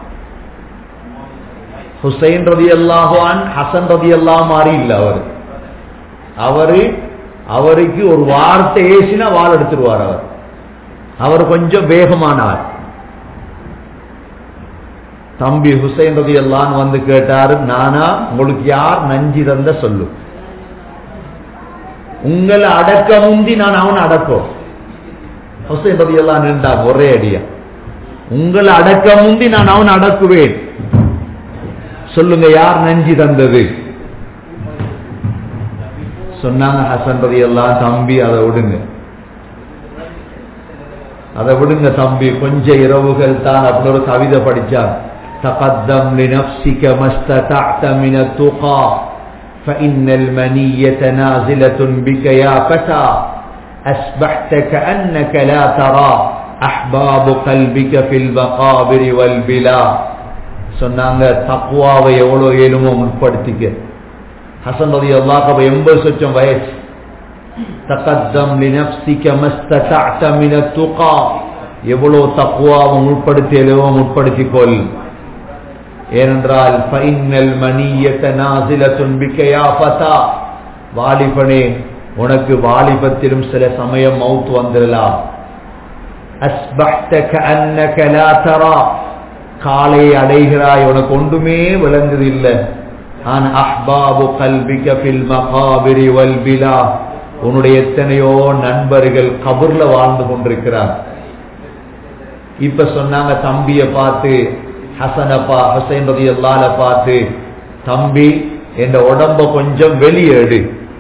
ஹுசைன் ரலியல்லாஹு அன்ஹு ஹசன் ரலியல்லாஹு மாதிரி இல்ல. அவருக்கு ஒரு வார்த்தை ஏசினா வாள் எடுத்துருவார். அவர் கொஞ்சம் வேகமானார். தம்பி ஹுசைன் ரலியல்லாஹு அன்ஹு வந்து கேட்டாரு, நானா உங்களுக்கு யார் நஞ்சி தந்த சொல்லு, உங்களை அடக்க முந்தி நான் அவன் அடக்கும். ஹுசைன் ரலியல்லாஹு அன்ஹு நின்றாங்க ஒரே அடியா, உங்களை அடக்க முந்தி நான் அவன் அடக்குவேன், சொல்லுங்க யார் நஞ்சி தந்தது. சொன்னாங்க ஹசன் ரலியல்லாஹு அன்ஹு, தம்பி அதை விடுங்க தம்பி, கொஞ்சம் இரவுகள் தான். அப்படி ஒரு கவிதை படிச்சார். تقدم لنفسك ما استطعت من التقى فإن المنية نازلة بك يا فتى أصبحت كأنك لا ترى أحباب قلبك في المقابر والبلا. சொன்னாங்க தக்வாவை எவ்வளவு ஏழுமோ முற்படுத்திக்க. ஹசன் ரலியல்லாஹு அன்ஹு 80 வயசு. தகத்தம் லினஃப்ஸிக மஸ்ததஅத மின துகா, எவ்வளவு தக்வாவை முற்படுத்தியலோ முற்படுத்திக்கொள். ஏனென்றால் ஃபைனல் மனியத நாஸிலத்துன் பிக யா ஃபதா, வாலிபனே உனக்கு வாலிபத்திலும் சில சமயம் மௌத் வந்துடலாம். அஸ்பஹ்த கஅன்னக லா தரா, காலை அடைகிறாய், உனக்கு ஒன்றுமே விளங்குதில்லை. ஆன் அஹ்பாபு கல்பிக ஃபில் மகாபிரி வல் பிலா, உன்னுடைய எத்தனையோ நண்பர்கள் கபர்ல வாழ்ந்து கொண்டிருக்கிறார். இப்ப சொன்னாங்க தம்பிய பார்த்து, ஹசனப்பா ஹுசைன் ரலியல்லாஹு அன்ஹு பார்த்து, தம்பி என் உடம்ப கொஞ்சம் வெளியேடு,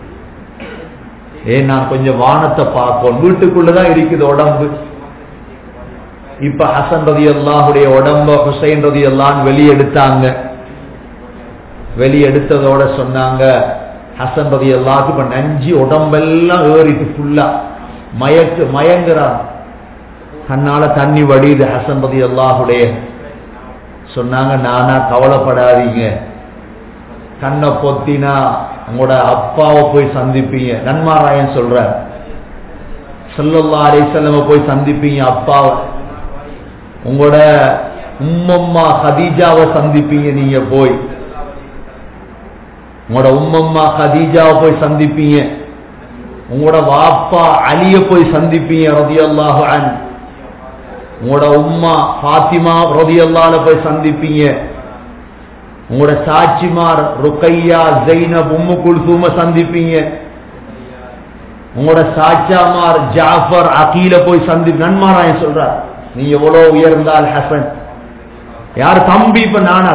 ஏன் நான் கொஞ்சம் வானத்தை பார்ப்போம், வீட்டுக்குள்ளதான் இருக்குது உடம்பு. இப்ப ஹசன் ரலியல்லாஹுடைய உடம்ப ஹுசைன் ரலியல்லாஹு அன்ஹு வெளியெடுத்தாங்க. வெளியெடுத்ததோட சொன்னாங்க, ஹசன் ரலியல்லாஹு இப்ப நஞ்சி உடம்பெல்லாம் ஏறிட்டு ஃபுல்லா மயங்குறான். கண்ணால தண்ணி வடியுது ஹசன் ரலியல்லாஹுடைய. சொன்னாங்க, நானா கவலைப்படாதீங்க, கண்ணை பொத்தினா உங்களோட அப்பாவை போய் சந்திப்பீங்க. நன்மாராயன் சொல்ற, ஸல்லல்லாஹு அலைஹி வஸல்லம் போய் சந்திப்பீங்க அப்பாவை. உங்களோட உம்மம்மா ஹதீஜாவை சந்திப்பீங்க. நீங்க போய் உங்களோட உம்மம்மா ஹதீஜாவை போய் சந்திப்பீங்க. உங்களோட வாப்பா அலிய போய் சந்திப்பீங்க ரலியல்லாஹு அன்ஹு. உங்களோட உம்மா ஃபாத்திமா ரலியல்லாஹு போய் சந்திப்பீங்க. உங்களோட சாட்சிமார் ருக்கையா, ஜைனப், உம்மு குல்சூம சந்திப்பீங்க. உங்களோட சாச்சாமார் ஜாஃபர், அகீல போய் நன்மாராயன் சொல்றார். நீ எவ்வளவு உயர்ந்தால் ஹசன், யார் தம்பி? இப்ப நானா?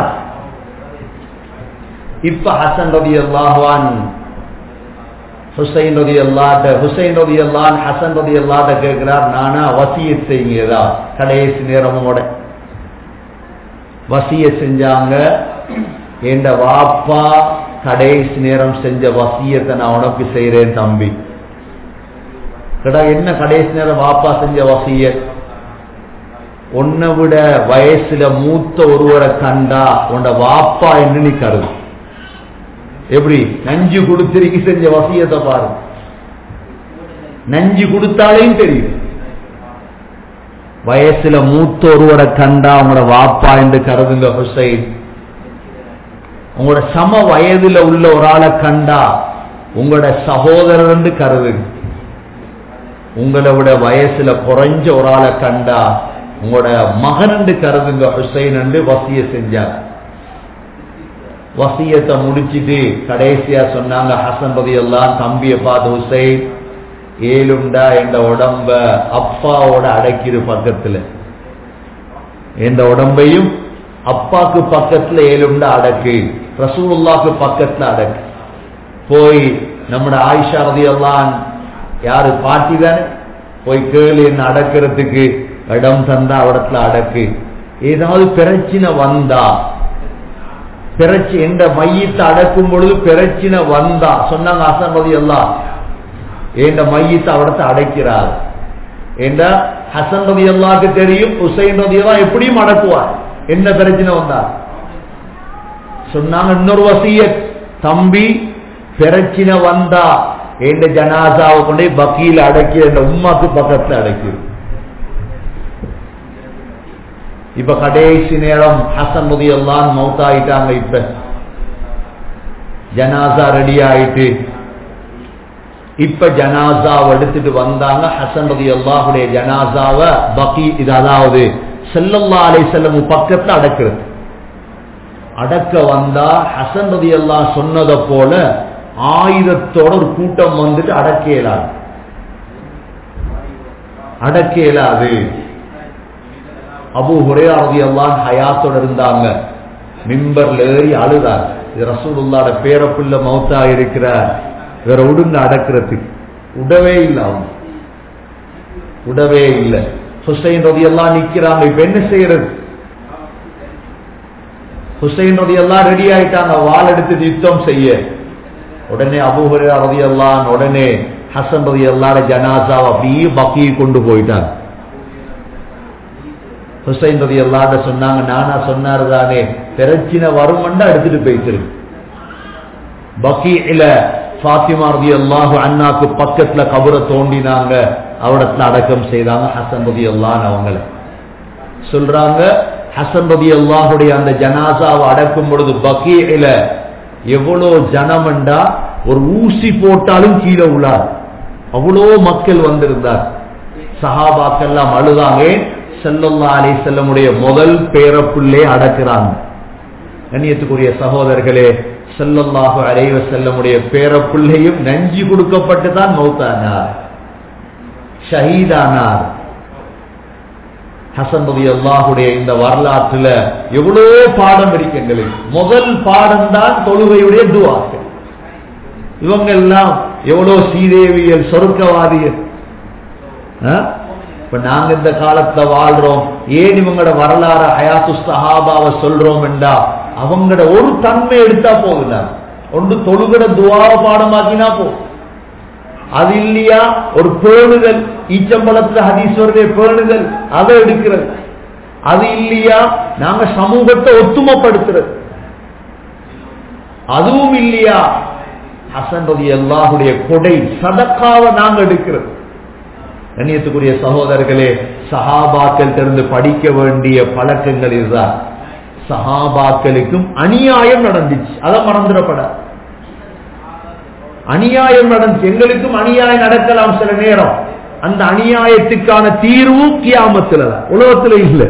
இப்ப ஹசன் ரலியல்லாஹு அன்ஹு ஹுசைன் ரலியல்லாஹு ஹசன் ரலியல்லாஹு கேட்கிறார், நானா வசியத் செய்யுங்க, கடைசி நேரமோட வசியத் செஞ்சாங்க. என்ற வாப்பா கடைசி நேரம் செஞ்ச வசியத்தை நான் உனக்கு செய்யறேன் தம்பி. என்ன கடைசி நேரம் வாப்பா செஞ்ச வசியத்? உன்னை விட வயசுல மூத்த ஒருவரை கண்டா உன்ட வாப்பா என்று நீ கருது. எப்படி நஞ்சு கொடுத்திருக்கி செஞ்ச வசியத்தை பாரு. நஞ்சு கொடுத்தாலேயும் தெரியும். வயசுல மூத்த ஒருவரை கண்டா உங்களோட வாப்பா என்று கருதுங்க ஹுசைன். உங்களோட சம வயதுல உள்ள ஒரு ஆளை கண்டா உங்களோட சகோதரர் என்று கருதுங்க. உங்களை விட வயசுல குறைஞ்ச ஒரு ஆளை கண்டா உங்களோட மகன் என்று கருதுங்க ஹுசைன் என்று வசிய செஞ்சார். வசியத்தை முடிச்சிட்டு கடைசியா சொன்னாங்க ஹசன் ரலியல்லாஹு தம்பியை பார்த்து, ஹுசைன் ஏழுண்டா என்ற உடம்ப அப்பாவோட அடக்கிடு பக்கத்துல, எந்த உடம்பையும் அப்பாக்கு பக்கத்துல ஏழுண்டா அடக்கு, ரசூலுல்லாஹ்க்கு பக்கத்துல அடக்கு. போய் நம்மட ஆயிஷா ரலியல்லாஹு யாரு பாட்டி தானே, போய் கேளு என்ன அடக்கிறதுக்கு இடம் தந்தா இடத்துல அடக்கு. ஏதாவது பிரச்சனை வந்தா, என்ற மையத்தை அடக்கும் பொழுது பிரச்சனை வந்தா சொன்னாங்க ஹசன் ரலியல்லாஹு என்ற மையத்தை அவடத்தை அடைக்கிறார் என்ற ஹசன் ரலியல்லாஹுக்கு தெரியும் ஹுசைன் ரலியல்லாஹு எப்படியும் அடக்குவார் என்ன பிரச்சனை வந்தா. சொன்னாங்க இன்னொரு வசியத், தம்பி பிரச்சனை வந்தா என்ற ஜனாசாவை கொண்டே பக்கீல அடக்கி என்ற உம்மாக்கு பக்கத்துல அடக்கி. இப்ப கடைசி நேரம் ஹசன் ரலியல்லாஹு மௌத்தாயிட்டாங்க. இப்ப ஜனாசா ரெடி ஆயிட்டு, இப்ப ஜனாசாவை எடுத்துட்டு வந்தாங்க. ஹசன் ரலியல்லாஹுடைய ஜனாசாவை பக்கி, இது அதாவது ஸல்லல்லாஹு அலைஹி வஸல்லம் பக்கத்துல அடக்கிறது. அடக்க வந்தா ஹசன் ரலியல்லாஹு சொன்னதை போல 1000 ஒரு கூட்டம் வந்துட்டு அடக்க இயலாது. அபூ ஹுரைரா ரலியல்லாஹு ஹயாத்தோட இருந்தாங்க. மிம்பர்ல ஏறி அழுதார். இது ரசூலுல்லாஹ்வோட பேரப்புள்ள மௌத்தா இருக்கிறார், வேற உடுங்க அடக்கிறதுக்கு உடவே இல்லை, அவங்க உடவே இல்லை. ஹுசைன் ரலியல்லாஹு நிக்கிறாங்க. இப்ப என்ன செய்யறது? ஹுசைன் ரலியல்லாஹு ரெடி ஆயிட்டாங்க வாள் எடுத்து யுத்தம் செய்ய. உடனே அபூ ஹுரைரா ரலியல்லாஹு உடனே ஹசன் ரலியல்லாஹு ஜனாசாவை அப்படியே பக்கி கொண்டு போயிட்டாங்க. ஹுசைன் ரலியல்லாஹு சொன்னாங்க, நானா சொன்னாரு தானே பிரச்சனை வரும்னா எடுத்துட்டு போயிட்டு பக்கீல ஃபாத்திமா ரலியல்லாஹு அன்ஹாக்கு பக்கத்துல கபரை தோண்டினாங்க, அவடத்துல அடக்கம் செய்தாங்க ஹசன் ரலியல்லாஹு அவங்கள. சொல்றாங்க ஹசன் ரலியல்லாஹுடைய அந்த ஜனாசாவை அடக்கும் பொழுது பக்கீல எவ்வளவு ஜனம்ண்டா ஒரு ஊசி போட்டாலும் கீழே உள்ளார், அவ்வளோ மக்கள் வந்திருந்தார். சஹாபாக்கெல்லாம் அழுதாங்க. ஸல்லல்லாஹு அலைஹி வஸல்லமுடைய முதல் பேரப்புள்ளே அடக்குறாங்க. கண்ணியத்துக்குரிய சகோதரர்களே, ஸல்லல்லாஹு அலைஹி வஸல்லமுடைய பேரப்புள்ளையும் நஞ்சு கொடுக்கப்பட்டு தான் மௌத்தானார், ஷஹீதானார். ஹசன் ரலியல்லாஹுடைய இந்த வரலாற்றுல எவ்வளவு பாடம் இருக்கு எங்களுக்கு. முதல் பாடம் தான் தொழுகையுடைய துஆக்கள். இவங்க எல்லாம் எவ்வளவு சீதேவியல் சொர்க்கவாதிகள். இப்ப நாங்க இந்த காலத்துல வாழ்றோம், ஏன் இவங்களோட வரலாறு ஹயாத்து ஸஹாபாவை சொல்றோம் என்றா அவங்களோட ஒரு தன்மை எடுத்தா போகுதா, ஒன்று தொழுகிற துஆவை பாடமாக்கினா போதும். அது இல்லையா ஒரு பேணுதல், ஈச்சம்பளத்துல ஹதீஸ் வருதே பேணுதல், அதை எடுக்கிறது. அது இல்லையா நாங்க சமூகத்தை ஒத்துமைப்படுத்துறது. அதுவும் இல்லையா ஹசன் ரலியல்லாஹுடைய கொடை சதக்காவை நாங்க எடுக்கிறது. கண்ணியத்துக்குரிய சகோதரர்களே, சஹாபாக்கள் இருந்து படிக்க வேண்டிய பழக்கங்கள் இதுதான். சஹாபாக்களுக்கும் அநியாயம் நடந்துச்சு, அதை மறந்துடப்பட. அநியாயம் நடந்துச்சு, எங்களுக்கும் அநியாயம் நடக்கலாம் சில நேரம். அந்த அநியாயத்துக்கான தீர்வு கியாமத்துல தான், உலகத்துல இல்ல.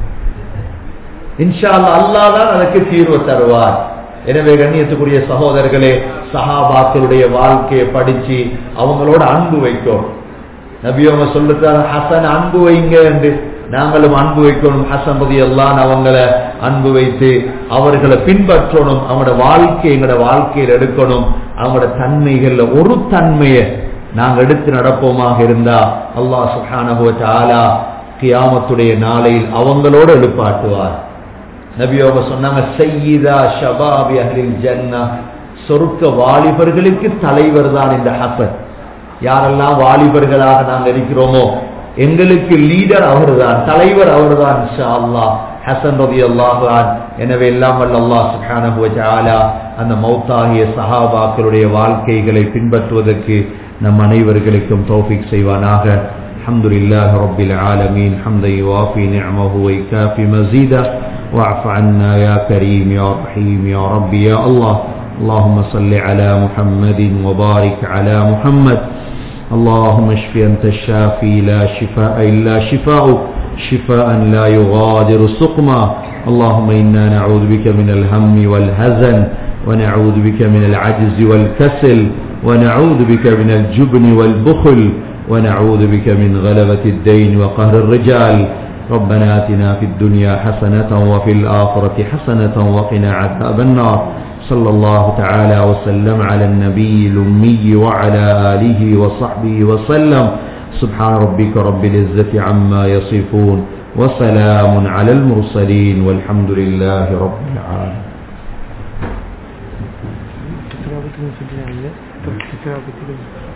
இன்ஷா அல்லாஹ் அல்லாஹ் தான் அதற்கு தீர்வு தருவார். எனவே கண்ணியத்துக்குரிய சகோதரர்களே, சஹாபாக்களுடைய வாழ்க்கையை படிச்சு அவங்களோட அன்பு வைக்கும். நபி அவங்க சொல்லுறாங்க ஹசன் அன்பு வைங்க என்று, நாங்களும் அன்பு வைக்கணும். ஹசன் ரலியல்லாஹு அவங்கள அன்பு வைத்து அவர்களை பின்பற்றணும். அவங்களோட வாழ்க்கை எங்களோட வாழ்க்கையில் எடுக்கணும். அவங்களோட தன்மைகள்ல ஒரு தன்மையை நாங்கள் எடுத்து நடப்போமாக இருந்தா அல்லாஹ் சுப்ஹானஹு வ தஆலா கியாமத்துடைய நாளையில் அவங்களோட எழுப்பாட்டுவார். நபி அவங்க சொன்னாங்க சய்யிதா ஷபாபி அஹ்லில் ஜன்னah, சொர்க்க வாலிபர்களுக்கு தலைவர் தான் இந்த ஹசன். யாரெல்லாம் வாலிபர்களாக நாங்கள் இருக்கிறோமோ எங்களுக்கு லீடர் அவர்தான், தலைவர் அவர்தான் இன்ஷா அல்லாஹ் ஹசன் ரலியல்லாஹு அன்ஹு. எனவே எல்லாம் வல்ல அல்லாஹ் சுப்ஹானஹு வ தஆலா அந்த மௌத்தாகிய சஹாபாக்களுடைய வாழ்க்கைகளை பின்பற்றுவதற்கு நம் அனைவர்களுக்கும் தௌஃபீக் செய்வானாக. அல்ஹம்துலில்லாஹி ரப்பில் ஆலமீன் ஹம்தன் யுவாஃபி நிஅமஹு வ யுகாஃபி மஸீதா வஅஃப் அன்னா யா கரீம் யா ரஹீம் யா ரப்பி யா அல்லாஹ். اللهم صل على محمد وبارك على محمد. اللهم اشف أنت الشافي لا شفاء إلا شفاؤك شفاء لا يغادر سقما. اللهم إنا نعوذ بك من الهم والحزن ونعوذ بك من العجز والكسل ونعوذ بك من الجبن والبخل ونعوذ بك من غلبة الدين وقهر الرجال. ربنا آتنا في الدنيا حسنة وفي الآخرة حسنة وقنا عذاب النار. صلى الله تعالى وسلم على النبي الأمي وعلى آله وصحبه وسلم. سبحان ربك رب العزة عما يصفون وسلام على المرسلين والحمد لله رب العالمين.